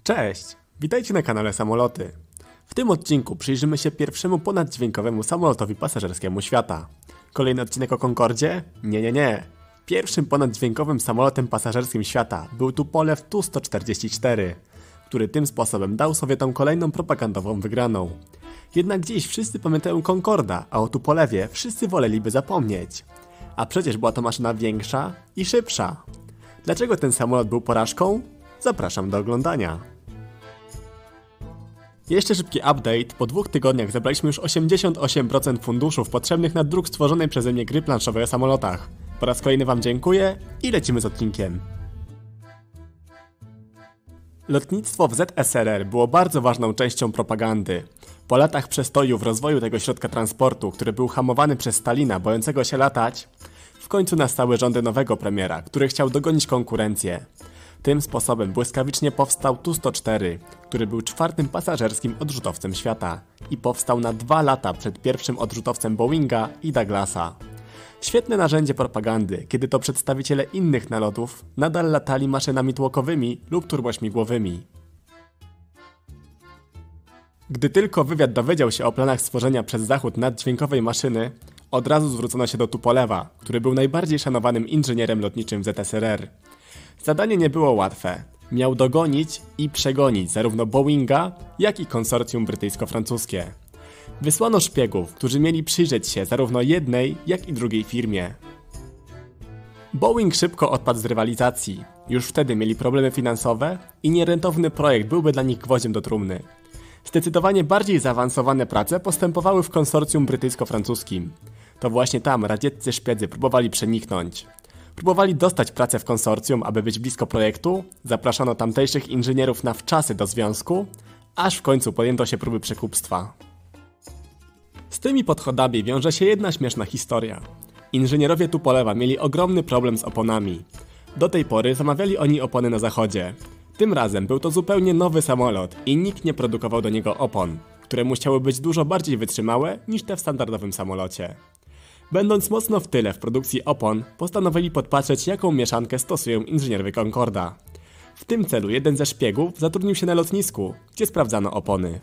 Cześć! Witajcie na kanale Samoloty. W tym odcinku przyjrzymy się pierwszemu ponaddźwiękowemu samolotowi pasażerskiemu świata. Kolejny odcinek o Concordzie? Nie. Pierwszym ponaddźwiękowym samolotem pasażerskim świata był Tupolew Tu-144, który tym sposobem dał Sowietom kolejną propagandową wygraną. Jednak dziś wszyscy pamiętają Concorda, a o Tupolewie wszyscy woleliby zapomnieć. A przecież była to maszyna większa i szybsza. Dlaczego ten samolot był porażką? Zapraszam do oglądania. Jeszcze szybki update, po 2 tygodniach zebraliśmy już 88% funduszów potrzebnych na druk stworzonej przeze mnie gry planszowej o samolotach. Po raz kolejny wam dziękuję i lecimy z odcinkiem. Lotnictwo w ZSRR było bardzo ważną częścią propagandy. Po latach przestoju w rozwoju tego środka transportu, który był hamowany przez Stalina, bojącego się latać, w końcu nastały rządy nowego premiera, który chciał dogonić konkurencję. Tym sposobem błyskawicznie powstał Tu-104, który był 4. pasażerskim odrzutowcem świata i powstał na 2 lata przed pierwszym odrzutowcem Boeinga i Douglasa. Świetne narzędzie propagandy, kiedy to przedstawiciele innych narodów nadal latali maszynami tłokowymi lub turbośmigłowymi. Gdy tylko wywiad dowiedział się o planach stworzenia przez Zachód naddźwiękowej maszyny, od razu zwrócono się do Tupolewa, który był najbardziej szanowanym inżynierem lotniczym w ZSRR. Zadanie nie było łatwe. Miał dogonić i przegonić zarówno Boeinga, jak i konsorcjum brytyjsko-francuskie. Wysłano szpiegów, którzy mieli przyjrzeć się zarówno jednej, jak i drugiej firmie. Boeing szybko odpadł z rywalizacji. Już wtedy mieli problemy finansowe i nierentowny projekt byłby dla nich gwoździem do trumny. Zdecydowanie bardziej zaawansowane prace postępowały w konsorcjum brytyjsko-francuskim. To właśnie tam radzieccy szpiedzy próbowali przeniknąć. Próbowali dostać pracę w konsorcjum, aby być blisko projektu, zapraszano tamtejszych inżynierów na wczasy do związku, aż w końcu podjęto się próby przekupstwa. Z tymi podchodami wiąże się jedna śmieszna historia. Inżynierowie Tupolewa mieli ogromny problem z oponami. Do tej pory zamawiali oni opony na zachodzie. Tym razem był to zupełnie nowy samolot i nikt nie produkował do niego opon, które musiały być dużo bardziej wytrzymałe niż te w standardowym samolocie. Będąc mocno w tyle w produkcji opon, postanowili podpatrzeć, jaką mieszankę stosują inżynierowie Concorda. W tym celu jeden ze szpiegów zatrudnił się na lotnisku, gdzie sprawdzano opony.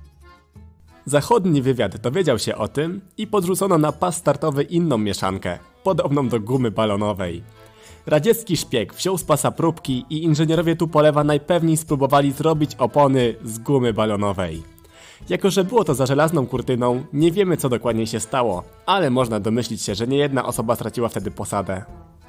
Zachodni wywiad dowiedział się o tym i podrzucono na pas startowy inną mieszankę, podobną do gumy balonowej. Radziecki szpieg wziął z pasa próbki i inżynierowie Tupolewa najpewniej spróbowali zrobić opony z gumy balonowej. Jako że było to za żelazną kurtyną, nie wiemy co dokładnie się stało, ale można domyślić się, że niejedna osoba straciła wtedy posadę.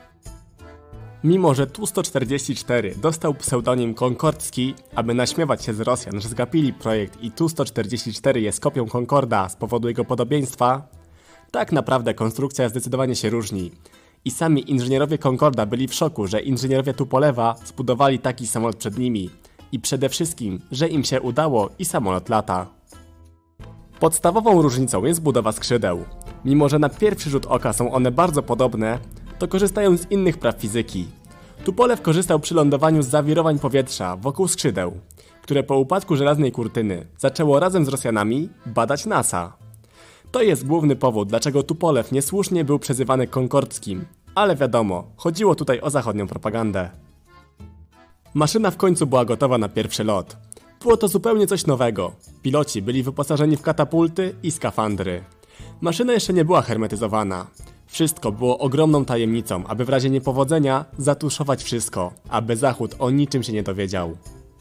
Mimo że Tu-144 dostał pseudonim Concordski, aby naśmiewać się z Rosjan, że zgapili projekt i Tu-144 jest kopią Concorda z powodu jego podobieństwa, tak naprawdę konstrukcja zdecydowanie się różni. I sami inżynierowie Concorda byli w szoku, że inżynierowie Tupolewa zbudowali taki samolot przed nimi. I przede wszystkim, że im się udało i samolot lata. Podstawową różnicą jest budowa skrzydeł. Mimo że na pierwszy rzut oka są one bardzo podobne, to korzystają z innych praw fizyki. Tupolew korzystał przy lądowaniu z zawirowań powietrza wokół skrzydeł, które po upadku żelaznej kurtyny zaczęło razem z Rosjanami badać NASA. To jest główny powód, dlaczego Tupolew niesłusznie był przezywany Concordskim, ale wiadomo, chodziło tutaj o zachodnią propagandę. Maszyna w końcu była gotowa na pierwszy lot. Było to zupełnie coś nowego. Piloci byli wyposażeni w katapulty i skafandry. Maszyna jeszcze nie była hermetyzowana. Wszystko było ogromną tajemnicą, aby w razie niepowodzenia zatuszować wszystko, aby Zachód o niczym się nie dowiedział.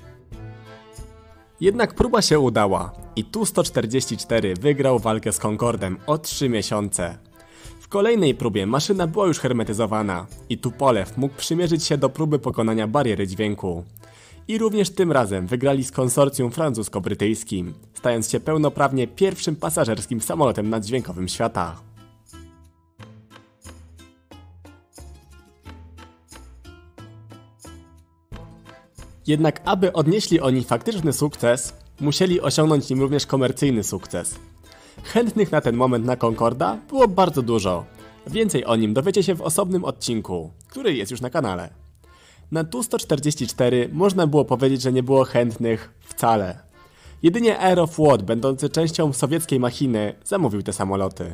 Jednak próba się udała i Tu-144 wygrał walkę z Concordem o 3 miesiące. W kolejnej próbie maszyna była już hermetyzowana i Tupolew mógł przymierzyć się do próby pokonania bariery dźwięku. I również tym razem wygrali z konsorcjum francusko-brytyjskim, stając się pełnoprawnie pierwszym pasażerskim samolotem naddźwiękowym świata. Jednak aby odnieśli oni faktyczny sukces, musieli osiągnąć nim również komercyjny sukces. Chętnych na ten moment na Concorda było bardzo dużo. Więcej o nim dowiecie się w osobnym odcinku, który jest już na kanale. Na Tu-144 można było powiedzieć, że nie było chętnych wcale. Jedynie Aeroflot, będący częścią sowieckiej machiny, zamówił te samoloty.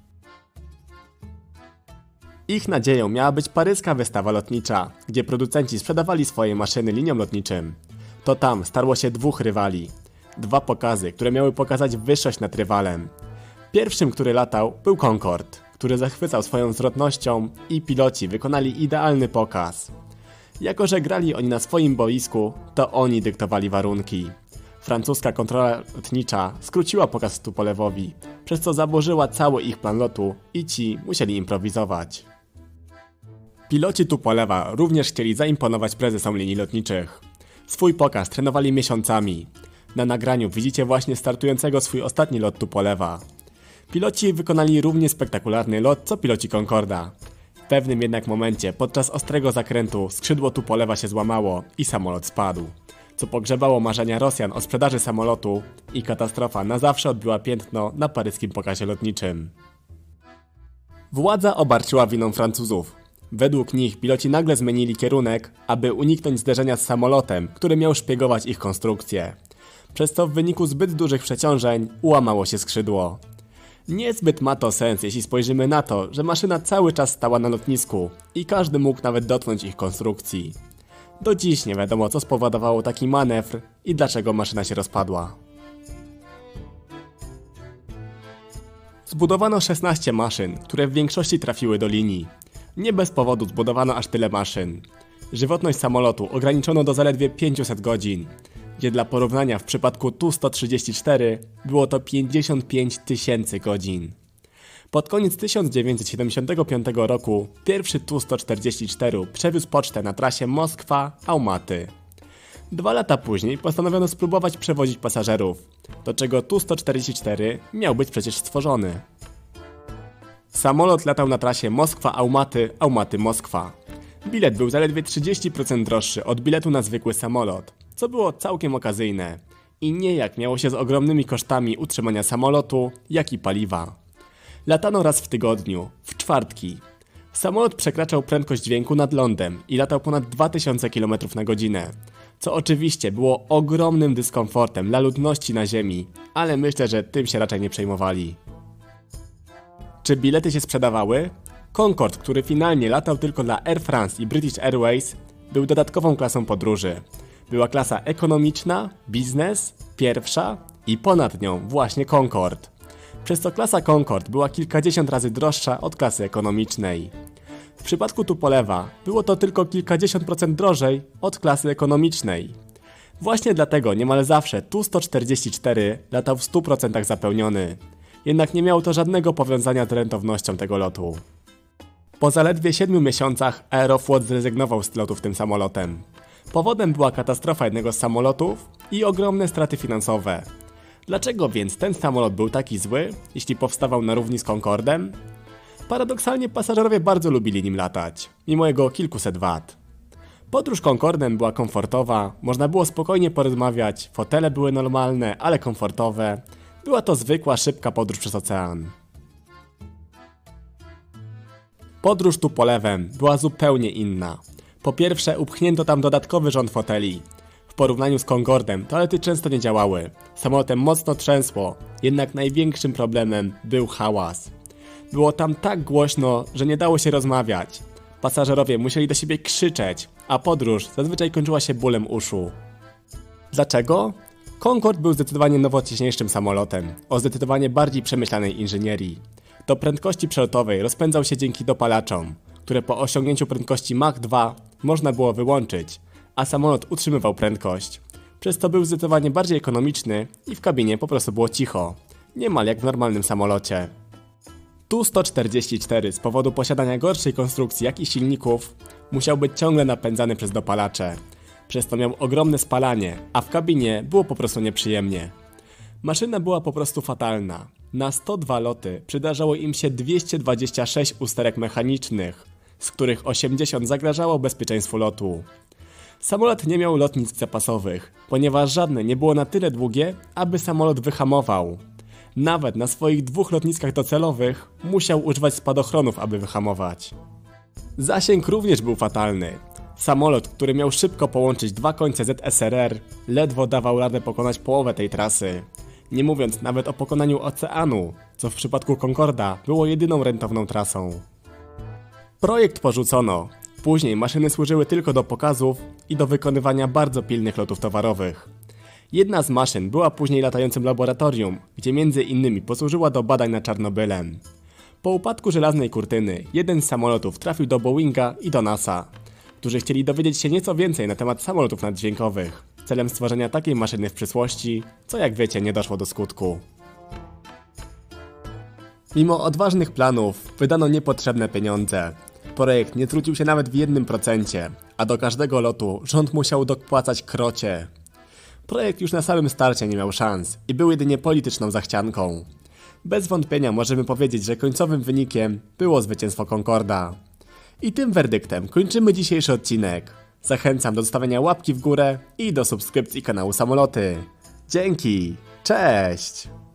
Ich nadzieją miała być paryska wystawa lotnicza, gdzie producenci sprzedawali swoje maszyny liniom lotniczym. To tam starło się dwóch rywali. Dwa pokazy, które miały pokazać wyższość nad rywalem. Pierwszym, który latał, był Concorde, który zachwycał swoją zwrotnością i piloci wykonali idealny pokaz. Jako że grali oni na swoim boisku, to oni dyktowali warunki. Francuska kontrola lotnicza skróciła pokaz Tupolewowi, przez co zaburzyła cały ich plan lotu i ci musieli improwizować. Piloci Tupolewa również chcieli zaimponować prezesom linii lotniczych. Swój pokaz trenowali miesiącami. Na nagraniu widzicie właśnie startującego swój ostatni lot Tupolewa. Piloci wykonali równie spektakularny lot co piloci Concorda. W pewnym jednak momencie podczas ostrego zakrętu skrzydło Tupolewa się złamało i samolot spadł, co pogrzebało marzenia Rosjan o sprzedaży samolotu i katastrofa na zawsze odbiła piętno na paryskim pokazie lotniczym. Władza obarczyła winą Francuzów. Według nich piloci nagle zmienili kierunek, aby uniknąć zderzenia z samolotem, który miał szpiegować ich konstrukcję. Przez co w wyniku zbyt dużych przeciążeń ułamało się skrzydło. Niezbyt ma to sens, jeśli spojrzymy na to, że maszyna cały czas stała na lotnisku i każdy mógł nawet dotknąć ich konstrukcji. Do dziś nie wiadomo, co spowodowało taki manewr i dlaczego maszyna się rozpadła. Zbudowano 16 maszyn, które w większości trafiły do linii. Nie bez powodu zbudowano aż tyle maszyn. Żywotność samolotu ograniczono do zaledwie 500 godzin, gdzie dla porównania w przypadku Tu-134 było to 55 000 godzin. Pod koniec 1975 roku pierwszy Tu-144 przewiózł pocztę na trasie Moskwa-Almaty. 2 lata później postanowiono spróbować przewozić pasażerów, do czego Tu-144 miał być przecież stworzony. Samolot latał na trasie Moskwa-Almaty, Almaty-Moskwa. Bilet był zaledwie 30% droższy od biletu na zwykły samolot, co było całkiem okazyjne i niejak miało się z ogromnymi kosztami utrzymania samolotu, jak i paliwa. Latano raz w tygodniu, w czwartki. Samolot przekraczał prędkość dźwięku nad lądem i latał ponad 2000 km na godzinę, co oczywiście było ogromnym dyskomfortem dla ludności na ziemi, ale myślę, że tym się raczej nie przejmowali. Czy bilety się sprzedawały? Concorde, który finalnie latał tylko dla Air France i British Airways, był dodatkową klasą podróży. Była klasa ekonomiczna, biznes, pierwsza i ponad nią właśnie Concorde. Przez co klasa Concorde była kilkadziesiąt razy droższa od klasy ekonomicznej. W przypadku Tupolewa było to tylko kilkadziesiąt procent drożej od klasy ekonomicznej. Właśnie dlatego niemal zawsze Tu-144 latał w 100% zapełniony. Jednak nie miało to żadnego powiązania z rentownością tego lotu. Po zaledwie 7 miesiącach Aeroflot zrezygnował z lotów tym samolotem. Powodem była katastrofa jednego z samolotów i ogromne straty finansowe. Dlaczego więc ten samolot był taki zły, jeśli powstawał na równi z Concordem? Paradoksalnie pasażerowie bardzo lubili nim latać, mimo jego kilkuset wad. Podróż Concordem była komfortowa, można było spokojnie porozmawiać, fotele były normalne, ale komfortowe. Była to zwykła, szybka podróż przez ocean. Podróż Tupolewem była zupełnie inna. Po pierwsze, upchnięto tam dodatkowy rząd foteli. W porównaniu z Concordem toalety często nie działały. Samolotem mocno trzęsło, jednak największym problemem był hałas. Było tam tak głośno, że nie dało się rozmawiać. Pasażerowie musieli do siebie krzyczeć, a podróż zazwyczaj kończyła się bólem uszu. Dlaczego? Concorde był zdecydowanie nowocześniejszym samolotem, o zdecydowanie bardziej przemyślanej inżynierii. Do prędkości przelotowej rozpędzał się dzięki dopalaczom, które po osiągnięciu prędkości Mach 2 można było wyłączyć, a samolot utrzymywał prędkość. Przez to był zdecydowanie bardziej ekonomiczny i w kabinie po prostu było cicho, niemal jak w normalnym samolocie. Tu-144 z powodu posiadania gorszej konstrukcji jak i silników musiał być ciągle napędzany przez dopalacze. Przez to miał ogromne spalanie, a w kabinie było po prostu nieprzyjemnie. Maszyna była po prostu fatalna. Na 102 loty przydarzało im się 226 usterek mechanicznych, z których 80 zagrażało bezpieczeństwu lotu. Samolot nie miał lotnisk zapasowych, ponieważ żadne nie było na tyle długie, aby samolot wyhamował. Nawet na swoich 2 lotniskach docelowych musiał używać spadochronów, aby wyhamować. Zasięg również był fatalny. Samolot, który miał szybko połączyć 2 końce ZSRR, ledwo dawał radę pokonać połowę tej trasy. Nie mówiąc nawet o pokonaniu oceanu, co w przypadku Concorda było jedyną rentowną trasą. Projekt porzucono. Później maszyny służyły tylko do pokazów i do wykonywania bardzo pilnych lotów towarowych. Jedna z maszyn była później latającym laboratorium, gdzie między innymi posłużyła do badań nad Czarnobylem. Po upadku żelaznej kurtyny, jeden z samolotów trafił do Boeinga i do NASA, którzy chcieli dowiedzieć się nieco więcej na temat samolotów naddźwiękowych, celem stworzenia takiej maszyny w przyszłości, co jak wiecie nie doszło do skutku. Mimo odważnych planów wydano niepotrzebne pieniądze. Projekt nie zwrócił się nawet w 1%, a do każdego lotu rząd musiał dopłacać krocie. Projekt już na samym starcie nie miał szans i był jedynie polityczną zachcianką. Bez wątpienia możemy powiedzieć, że końcowym wynikiem było zwycięstwo Concorda. I tym werdyktem kończymy dzisiejszy odcinek. Zachęcam do zostawienia łapki w górę i do subskrypcji kanału Samoloty. Dzięki, cześć!